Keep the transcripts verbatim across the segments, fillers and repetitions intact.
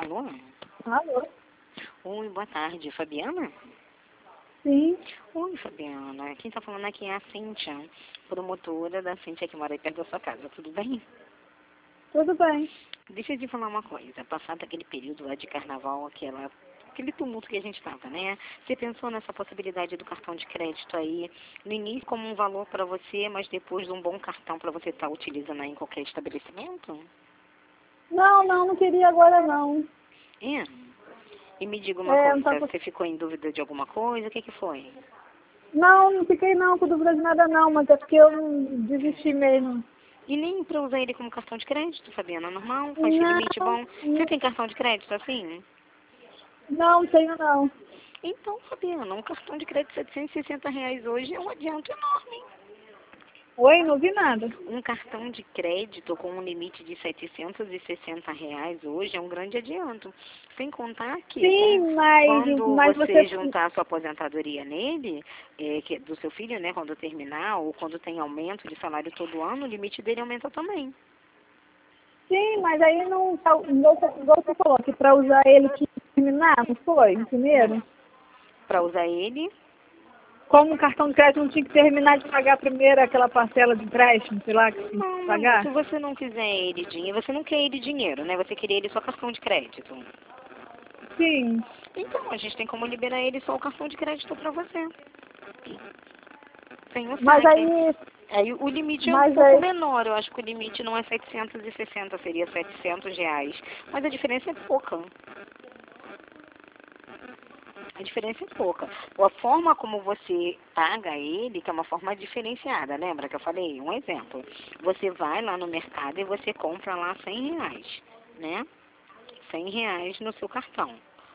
Alô? Alô? Oi, boa tarde. Fabiana? Sim. Oi, Fabiana. Quem tá falando aqui é a Cíntia, promotora da Cíntia que mora aí perto da sua casa. Tudo bem? Tudo bem. Deixa eu te falar uma coisa. Passado aquele período lá de carnaval, aquela, aquele tumulto que a gente tava, né? Você pensou nessa possibilidade do cartão de crédito aí, no início como um valor para você, mas depois de um bom cartão para você estar utilizando aí em qualquer estabelecimento? Não, não, não queria agora não. É. E me diga uma É, não coisa, tá... você ficou em dúvida de alguma coisa? O que que foi? Não, não fiquei não com dúvida de nada não, mas é porque eu não desisti mesmo. E nem para usar ele como cartão de crédito, Fabiana, normal, faz Não, limite bom. Você não, tem cartão de crédito assim? não tenho não. Então, Fabiana, um cartão de crédito de setecentos e sessenta reais hoje é um adianto enorme. Oi, não vi nada. Um cartão de crédito com um limite de setecentos e sessenta reais hoje é um grande adianto. Sem contar que com- Sim, mas, quando mas você você... juntar a sua aposentadoria nele, é, que, é do seu filho, né, quando terminar, ou quando tem aumento de salário todo ano, o limite dele aumenta também. Sim, mas aí não... tá- Igual você igual você falou, que pra usar ele que terminar, não foi? Hum. Primeiro? Para usar ele, Como o cartão de crédito não tinha que terminar de pagar primeiro aquela parcela de empréstimo, sei lá, que tinha não, que não, pagar? se você não quiser ele dinheiro, você não quer ele dinheiro, né? Você queria ele só cartão de crédito. Sim. Então, a gente tem como liberar ele só o cartão de crédito para você. Sem o Mas saque. aí... Aí o limite é um Mas pouco aí... menor, eu acho que o limite não é setecentos e sessenta, seria setecentos reais. Mas a diferença é pouca. A diferença é pouca. A forma como você paga ele, que é uma forma diferenciada, lembra que eu falei? Um exemplo. Você vai lá no mercado e você compra lá cem reais, né? cem reais no seu cartão.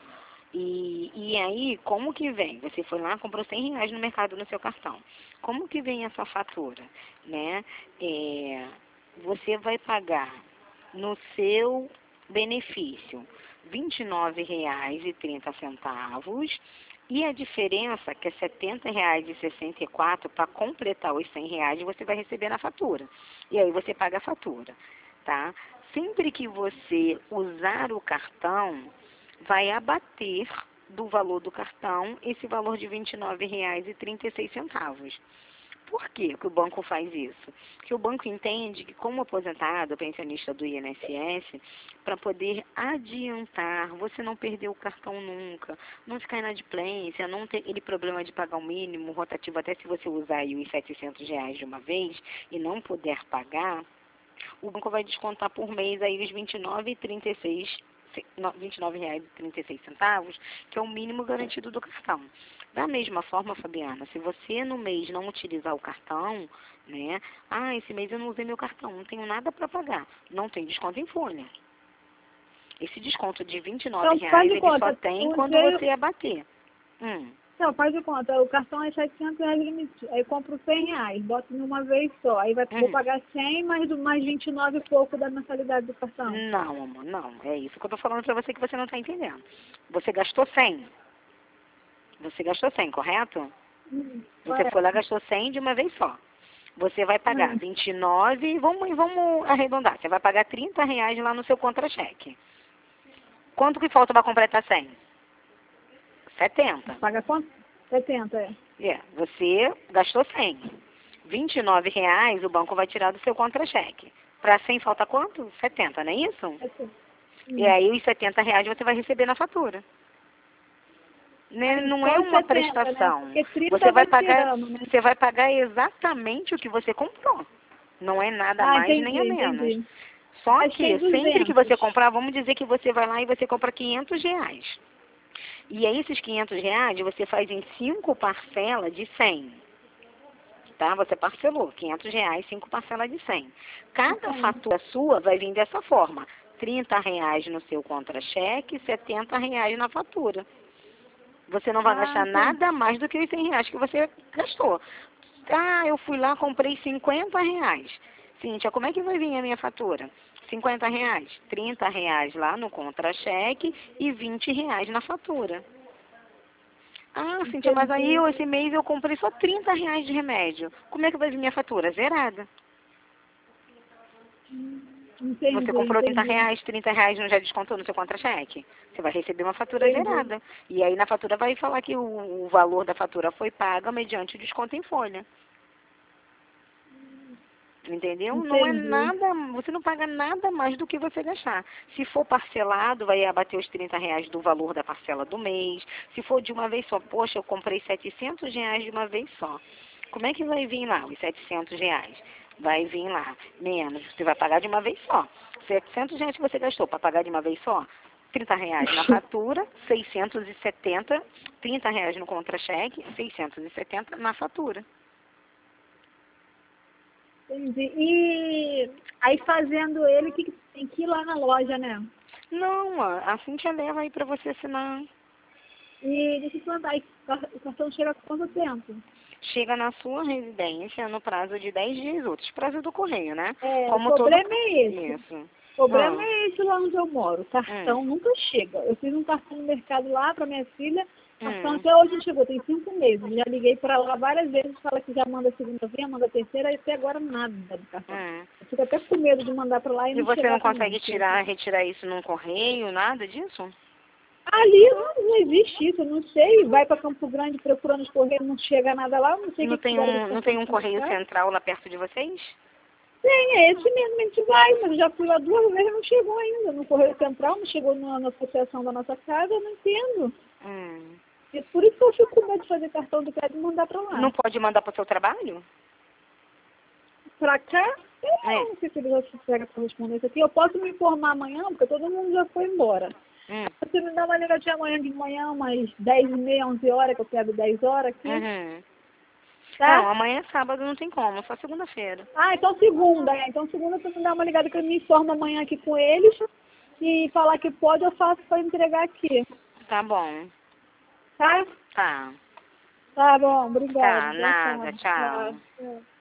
E, e aí, como que vem? Você foi lá, comprou cem reais no mercado no seu cartão. Como que vem essa fatura? Né? É, você vai pagar no seu benefício vinte e nove reais e trinta centavos e a diferença, que é setenta reais e sessenta e quatro, para completar os cem reais, você vai receber na fatura. E aí você paga a fatura, tá? Sempre que você usar o cartão, vai abater do valor do cartão esse valor de vinte e nove reais e trinta e seis centavos. Por que que o banco faz isso? Porque o banco entende que, como aposentado, pensionista do I N S S, para poder adiantar, você não perder o cartão nunca, não ficar inadimplência, não ter aquele problema de pagar o mínimo rotativo, até se você usar aí os setecentos reais de uma vez e não puder pagar, o banco vai descontar por mês aí os vinte e nove reais e trinta e seis vinte e nove reais e trinta e seis centavos, que é o mínimo garantido do cartão. Da mesma forma, Fabiana, se você no mês não utilizar o cartão, né? Ah, esse mês eu não usei meu cartão, não tenho nada para pagar. Não tem desconto em folha. Esse desconto de vinte e nove Então, faz reais de ele só conta. tem quando Usei... você abater. Hum. Não, faz de conta. O cartão é setecentos reais limite. Aí eu compro cem reais, boto de uma vez só. Aí vai, vou Hum. pagar cem mais, do- mais vinte e nove e pouco da mensalidade do cartão. Não, amor, não. É isso que eu tô falando para você que você não está entendendo. Você gastou cem. Você gastou cem, correto? Hum, Você foi correto. lá, gastou cem de uma vez só. Você vai pagar Hum, vinte e nove, vamos, vamos arredondar. Você vai pagar trinta reais lá no seu contra-cheque. Quanto que falta para completar cem? setenta. paga quanto? setenta, é. É, você gastou cem. vinte e nove reais o banco vai tirar do seu contra-cheque. Para cem falta quanto? setenta, não é isso? setenta. E Hum. aí os setenta reais você vai receber na fatura. Né? Aí Não só é os uma setenta, né? prestação. Porque Você trinta vai vai pagar, tirando, né? você vai pagar exatamente o que você comprou. Não é nada a Ah, mais nem a entendi, menos. entendi. Só Mas tem que sempre que você duzentos. comprar, vamos dizer que você vai lá e você compra quinhentos reais. E aí esses quinhentos reais você faz em cinco parcelas de cem. Tá? Você parcelou quinhentos reais, cinco parcelas de cem. Cada Sim. fatura sua vai vir dessa forma. trinta reais no seu contra-cheque, setenta reais na fatura. Você não vai Ah, gastar sim. nada mais do que os cem reais que você gastou. Ah, eu fui lá, comprei cinquenta reais. Cíntia, como é que vai vir a minha fatura? cinquenta reais, trinta reais lá no contra-cheque e vinte reais na fatura. Ah, Cíntia, mas aí Entendi. eu, esse mês eu comprei só trinta reais de remédio. Como é que vai vir minha fatura? Zerada. Entendi, Você comprou trinta entendi. reais, trinta reais não já descontou no seu contra-cheque? Você vai receber uma fatura Entendi. zerada. E aí na fatura vai falar que o, o valor da fatura foi paga mediante o desconto em folha. Entendeu? Não é Entendi. nada, você não paga nada mais do que você gastar. Se for parcelado, vai abater os trinta reais do valor da parcela do mês. Se for de uma vez só, poxa, eu comprei setecentos reais de uma vez só. Como é que vai vir lá os setecentos reais? Vai vir lá menos, você vai pagar de uma vez só. setecentos reais que você gastou para pagar de uma vez só, trinta reais na fatura, seiscentos e setenta, trinta reais no contra-cheque, seiscentos e setenta na fatura. Entendi. E aí fazendo ele, que que tem que ir lá na loja, né? Não, a Cintia leva aí para você assinar. E deixa eu te perguntar, aí o cartão chega com quanto tempo? Chega na sua residência no prazo de dez dias úteis, prazo do correio, né? É, o Como todo... problema é esse. Isso. O problema Ah, é esse lá onde eu moro. O cartão hum, nunca chega. Eu fiz um cartão no mercado lá para minha filha. O cartão hum, até hoje não chegou, tem cinco meses. Já liguei para lá várias vezes, fala que já manda a segunda vez, manda a terceira, e até agora nada do cartão. hum. Eu fico até com medo de mandar para lá e E não você não chegar também. consegue tirar, retirar isso num correio, nada disso? Ali não, não existe isso, eu não sei. Vai para Campo Grande procurando os correios, não chega nada lá, eu não sei o Não que tem fizeram com um, esse não cartão tem um que correio não central lá perto de vocês? tem, é esse mesmo, a gente vai, mas eu já fui lá duas vezes e não chegou ainda. No Correio Central, não chegou na, na associação da nossa casa, eu não entendo. Hum. E por isso que eu fico com medo de fazer cartão do crédito e mandar pra lá. Não pode mandar para o seu trabalho? Pra cá, eu É. não sei se eles vão pegar correspondência aqui. Eu posso me informar amanhã, porque todo mundo já foi embora. Hum. Você me dá uma ligadinha amanhã de manhã, umas dez e meia, onze horas, que eu pego dez horas aqui, Uhum. tá? Não, amanhã é sábado, não tem como, só segunda-feira. Ah, então segunda, é. Então segunda você me dá uma ligada que eu me informo amanhã aqui com eles. E falar que pode, eu faço pra entregar aqui, Tá bom. tá? Tá. Tá bom, obrigado. Tá, Boa nada, tarde. tchau. Tchau. Tchau.